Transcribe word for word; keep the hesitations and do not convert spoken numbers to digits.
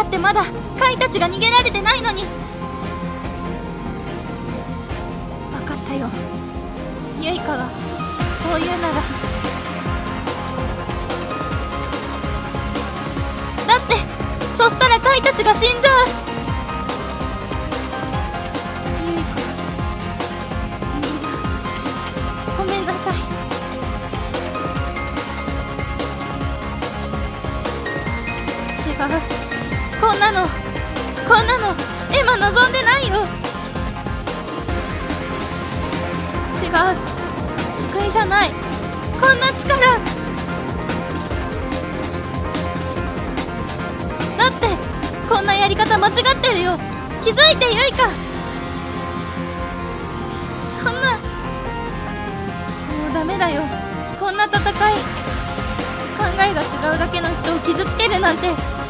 ってまだカイたちが逃げられてないのに。分かったよ、ユイカがそう言うなら。だってそしたらカイたちが死んじゃう。ユイカ、みんなごめんなさい。違う、こんなのこんなのエマ望んでないよ。違う、救いじゃない、こんな力。だってこんなやり方間違ってるよ。気づいてユイカ。そんな、もうダメだよ、こんな戦い。考えが違うだけの人を傷つけるなんて